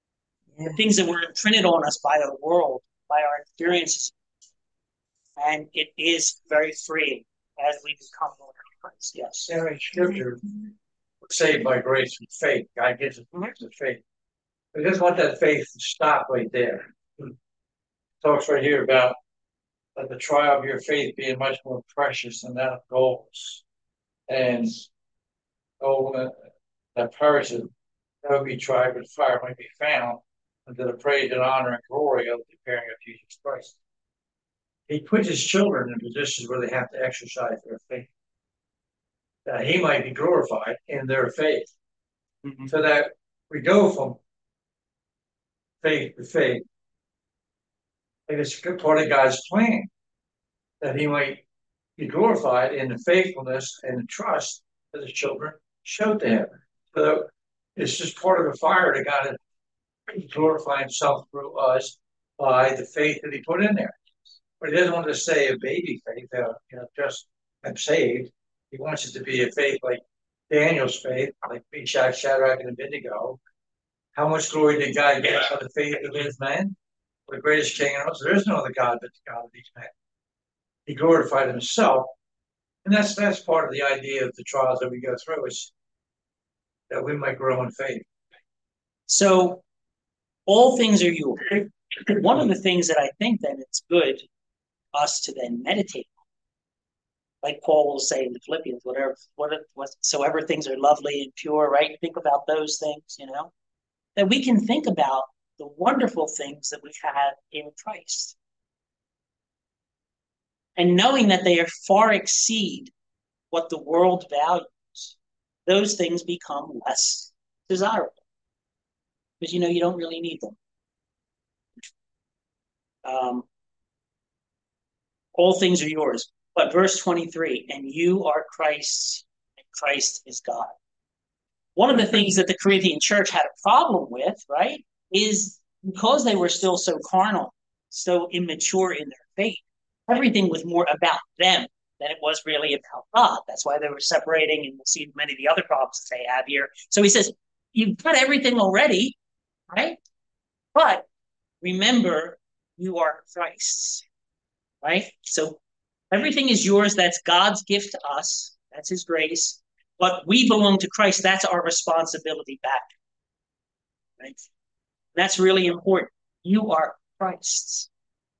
the things that were imprinted on us by our world, by our experiences. And it is very freeing as we become more like Christ. Yes. Yeah, in Scripture, we're saved by grace and faith. God gives us the faith. He doesn't want that faith to stop right there. He talks right here about the trial of your faith being much more precious than that of gold. And gold that perishes, never be tried, but fire might be found unto the praise and honor and glory of the appearing of Jesus Christ. He puts his children in positions where they have to exercise their faith, that he might be glorified in their faith. Mm-hmm. So that we go from faith to faith. I think it's part of God's plan, that he might be glorified in the faithfulness and the trust that his children showed to him. So it's just part of the fire that God is glorifying himself through us by the faith that he put in there. But he doesn't want to say a baby faith, just I'm saved. He wants it to be a faith like Daniel's faith, like Meshach, Shadrach, and Abednego. How much glory did God get for the faith of his men? The greatest king in all. There is no other God but the God of these men. He glorified himself. And that's part of the idea of the trials that we go through, is that we might grow in faith. So all things are yours. One of the things that I think then it's good us to then meditate on, like Paul will say in the Philippians, whatsoever things are lovely and pure, right? Think about those things, that we can think about the wonderful things that we have in Christ. And knowing that they far exceed what the world values, those things become less desirable. Because, you don't really need them. All things are yours. But verse 23, and you are Christ's, and Christ is God. One of the things that the Corinthian church had a problem with, right, is because they were still so carnal, so immature in their faith, everything was more about them than it was really about God. That's why they were separating, and we'll see many of the other problems that they have here. So he says, you've got everything already, right? But remember, you are Christ's, right? So everything is yours. That's God's gift to us. That's his grace. But we belong to Christ. That's our responsibility back. Right? That's really important. You are Christ's.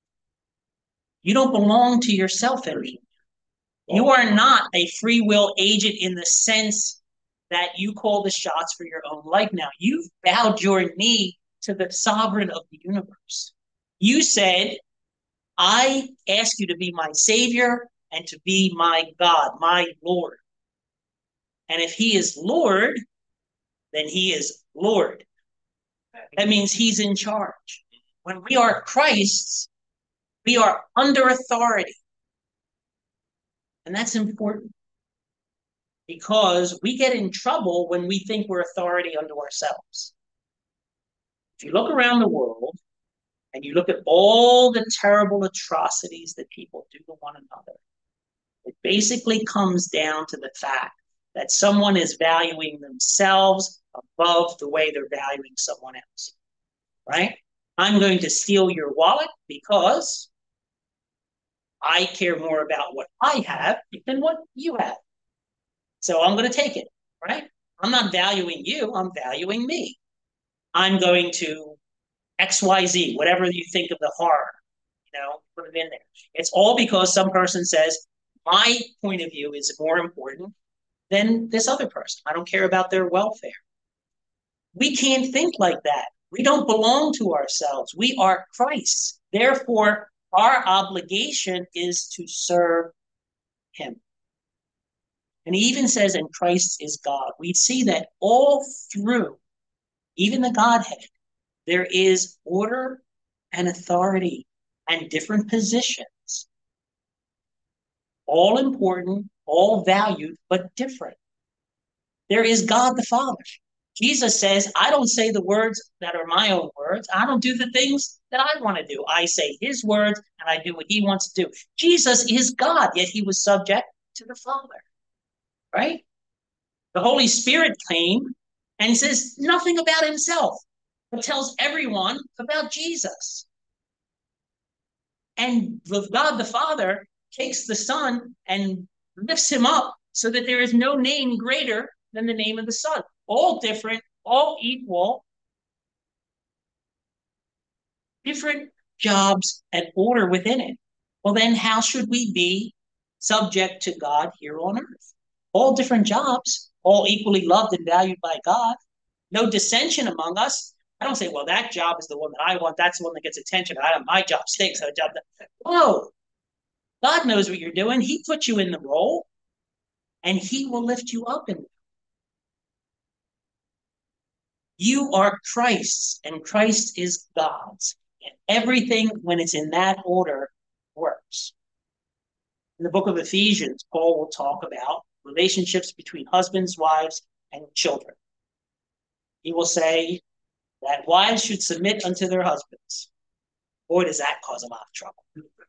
You don't belong to yourself anymore. You are not a free will agent in the sense that you call the shots for your own life now. You've bowed your knee to the sovereign of the universe. You said, I ask you to be my Savior and to be my God, my Lord. And if he is Lord, then he is Lord. That means he's in charge. When we are Christ's, we are under authority. And that's important, because we get in trouble when we think we're authority unto ourselves. If you look around the world and you look at all the terrible atrocities that people do to one another, it basically comes down to the fact that someone is valuing themselves above the way they're valuing someone else, right? I'm going to steal your wallet because I care more about what I have than what you have. So I'm going to take it, right? I'm not valuing you, I'm valuing me. I'm going to XYZ, whatever you think of the horror, put it in there. It's all because some person says, my point of view is more important than this other person. I don't care about their welfare. We can't think like that. We don't belong to ourselves. We are Christ's. Therefore, our obligation is to serve him. And he even says, and Christ is God. We see that all through, even the Godhead, there is order and authority and different positions. All important, all valued, but different. There is God the Father. Jesus says, I don't say the words that are my own words. I don't do the things that I want to do. I say his words and I do what he wants to do. Jesus is God, yet he was subject to the Father, right? The Holy Spirit came and says nothing about himself. but tells everyone about Jesus. And God the Father takes the Son and lifts him up so that there is no name greater than the name of the Son. All different, all equal, different jobs and order within it. Well, then how should we be subject to God here on earth? All different jobs, all equally loved and valued by God. No dissension among us. I don't say, well, that job is the one that I want. That's the one that gets attention. My job stinks. No, God knows what you're doing. He put you in the role, and he will lift you up. And you are Christ's, and Christ is God's. And everything, when it's in that order, works. In the book of Ephesians, Paul will talk about relationships between husbands, wives, and children. He will say that wives should submit unto their husbands. Boy, does that cause a lot of trouble.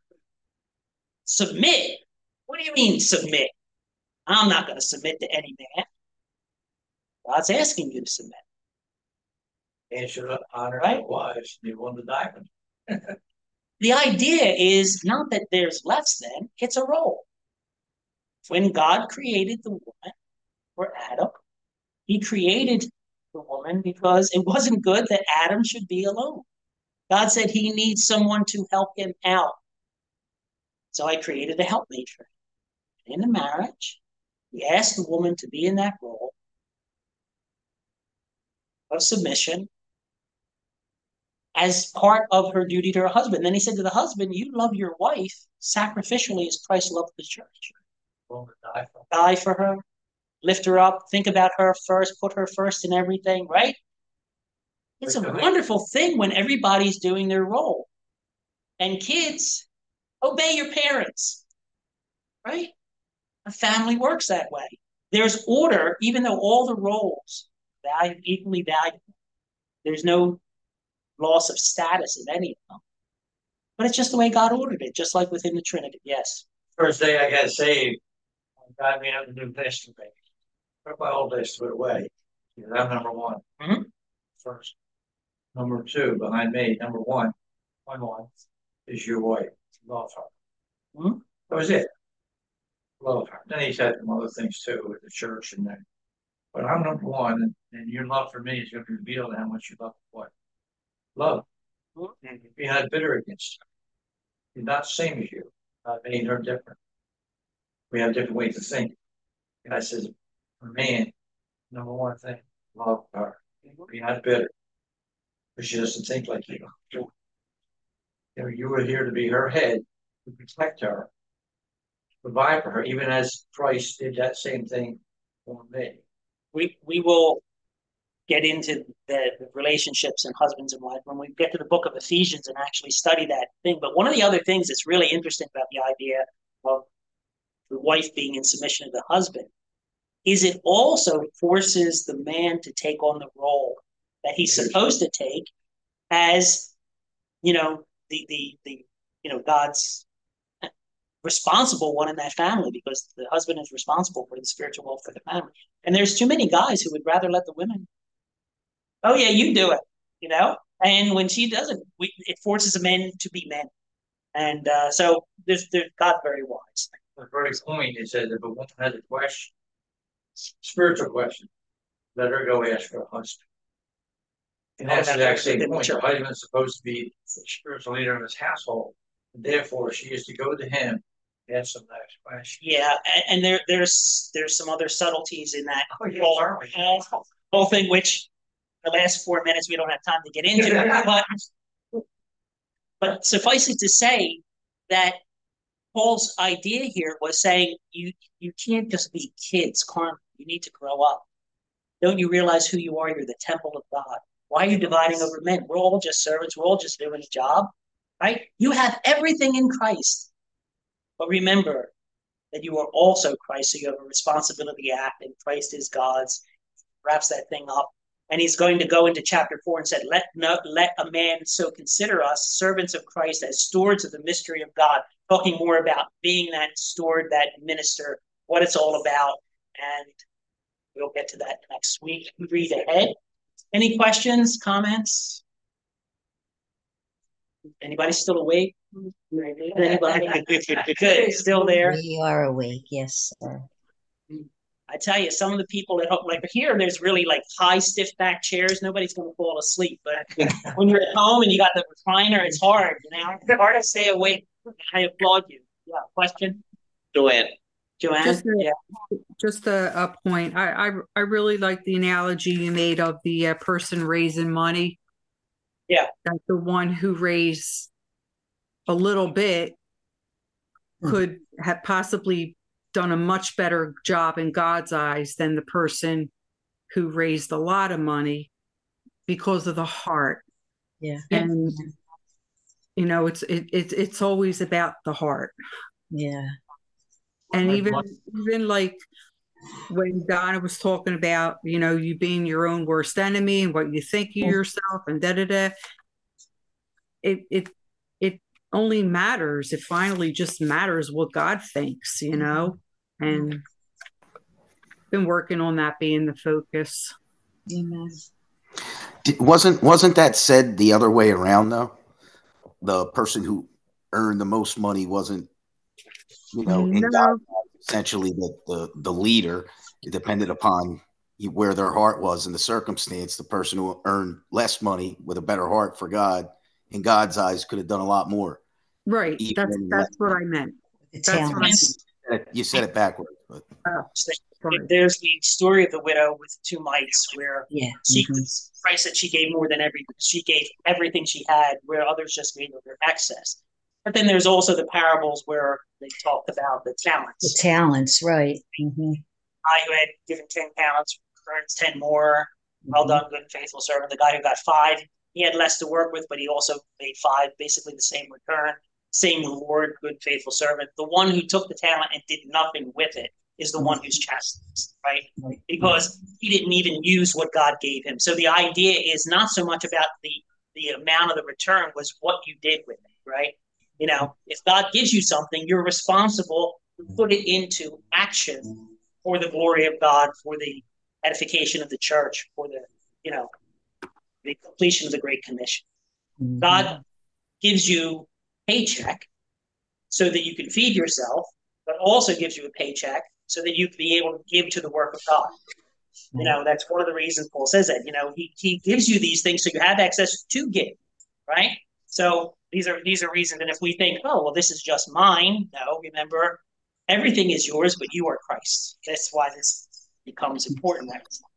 Submit? What do you mean submit? I'm not going to submit to any man. God's asking you to submit. And should honor right? Wives. You want to die for them. The idea is not that there's less than, it's a role. When God created the woman for Adam, he created the woman because it wasn't good that Adam should be alone. God said he needs someone to help him out. So I created a helpmate for him. In the marriage, he asked the woman to be in that role of submission as part of her duty to her husband. Then he said to the husband, you love your wife sacrificially as Christ loved the church. Die for her, lift her up, think about her first, put her first in everything, right? It's a wonderful thing when everybody's doing their role. And kids, obey your parents, right? A family works that way. There's order, even though all the roles are equally valuable. There's no loss of status in any of them. But it's just the way God ordered it, just like within the Trinity. Yes. First day I got saved, God made up a new list for me. Took my old list, threw it away. I'm number one. Mm-hmm. First. Number two, behind me, number one is your wife. Love her. Mm-hmm. That was it. Love her. Then he said some other things too with the church and that. But I'm number one, and your love for me is going to reveal how much you love what? Love. Mm-hmm. And you're not bitter against her. You're not the same as you. Me and her different. We have different ways of thinking. And I says, for man, number one thing, love her. Be not bitter. But she doesn't think like you. You know, you were here to be her head, to protect her, provide for her, even as Christ did that same thing for me. We will get into the relationships and husbands and wives when we get to the book of Ephesians and actually study that thing. But one of the other things that's really interesting about the idea of the wife being in submission to the husband is it also forces the man to take on the role that he's supposed to take as, you know, the God's responsible one in that family, because the husband is responsible for the spiritual welfare of the family. And there's too many guys who would rather let the women, oh yeah, you do it, you know? And when she does it, it forces the men to be men. And so there's God's very wise. The very point is that if a woman has a question, spiritual question, let her go ask her husband. And that's the exact same point. The husband is supposed to be the spiritual leader of his household. And therefore, she is to go to him and ask him that question. Yeah, and there's some other subtleties in that whole thing, which the last 4 minutes we don't have time to get into. But suffice it to say that Paul's idea here was saying you can't just be kids, carnal. You need to grow up. Don't you realize who you are? You're the temple of God. Why are you dividing over men? We're all just servants. We're all just doing a job, right? You have everything in Christ. But remember that you are also Christ, so you have a responsibility to act, and Christ is God's. Wraps that thing up. And he's going to go into chapter 4 and said, let a man so consider us, servants of Christ, as stewards of the mystery of God, talking more about being that steward, that minister, what it's all about. And we'll get to that next week. Read ahead. Any questions, comments? Anybody still awake? Anybody? Good, still there? We are awake, yes, sir. I tell you, some of the people at home, like here, there's really like high stiff back chairs. Nobody's going to fall asleep. But when you're at home and you got the recliner, it's hard. It's hard to stay awake. I applaud you. Yeah. Question, Joanne. Joanne? Just a, Yeah. just a point. I really like the analogy you made of the person raising money. Yeah. That the one who raised a little bit could have possibly done a much better job in God's eyes than the person who raised a lot of money because of the heart. Yeah. And you know, it's always about the heart. Yeah. And even like when Donna was talking about, you know, you being your own worst enemy and what you think of yourself and it only matters. It finally just matters what God thinks, you know, and been working on that being the focus. Amen. Wasn't that said the other way around though? The person who earned the most money wasn't, you know, in God, essentially the leader. It depended upon where their heart was in the circumstance. The person who earned less money with a better heart for God, in God's eyes, could have done a lot more. Right. That's what I meant. The That's what I meant. You said it backwards, but There's the story of the widow with 2 mites where yeah. Christ said she gave more than she gave everything she had, where others just gave her their excess. But then there's also the parables where they talk about the talents. The talents, right. Mm-hmm. I who had given 10 talents earns 10 more. Well done, good and faithful servant. The guy who got 5, he had less to work with, but he also made 5, basically the same return, same reward, good, faithful servant. The one who took the talent and did nothing with it is the one who's chastised, right? Because he didn't even use what God gave him. So the idea is not so much about the amount of the return, was what you did with it, right? You know, if God gives you something, you're responsible to put it into action for the glory of God, for the edification of the church, for the, you know, the completion of the Great Commission. Mm-hmm. God gives you a paycheck so that you can feed yourself, but also gives you a paycheck so that you can be able to give to the work of God. You know, that's one of the reasons Paul says that. You know, he gives you these things so you have access to give, right? So these are reasons. And if we think, oh, well, this is just mine, no, remember, everything is yours, but you are Christ. That's why this becomes important.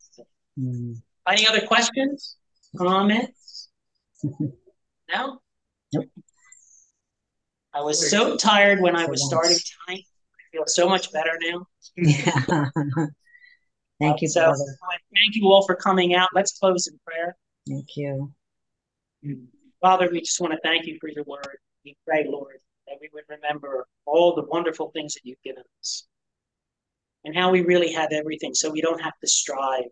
Any other questions, comments? No? Nope. I was so tired when I was starting tonight. I feel so much better now. Yeah. Thank you, brother. Thank you all for coming out. Let's close in prayer. Thank you. Father, we just want to thank you for your word. We pray, Lord, that we would remember all the wonderful things that you've given us and how we really have everything, so we don't have to strive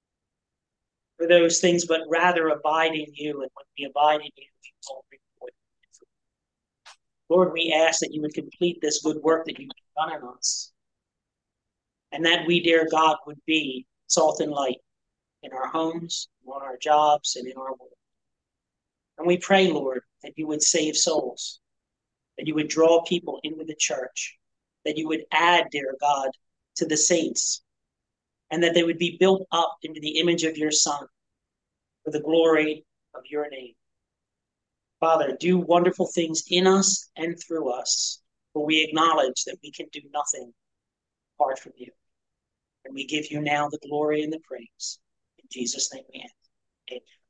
for those things, but rather abide in you. And when we abide in you, will reward you. Lord, we ask that you would complete this good work that you've done in us, and that we, dear God, would be salt and light in our homes, on our jobs, and in our world. And we pray, Lord, that you would save souls, that you would draw people into the church, that you would add, dear God, to the saints, and that they would be built up into the image of your Son for the glory of your name. Father, do wonderful things in us and through us, for we acknowledge that we can do nothing apart from you. And we give you now the glory and the praise. In Jesus' name we end. Amen.